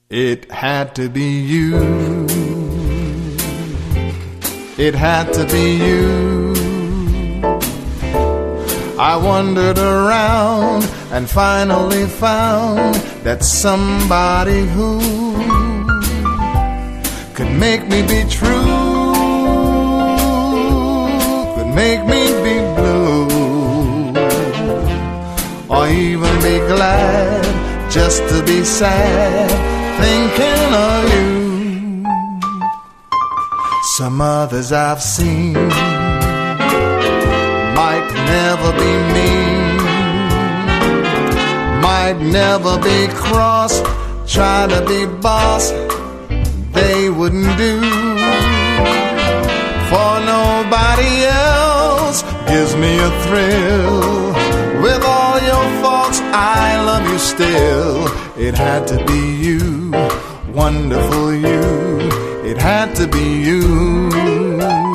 It had to be you. It had to be you. I wandered around and finally found that somebody who could make me be true, could make me be blue, or even be glad just to be sad thinking of you. Some others I've seen might never be mean, might never be cross, try to be boss, they wouldn't do. For nobody else gives me a thrill. With all your faults, I love you still. It had to be you, wonderful you. It had to be you.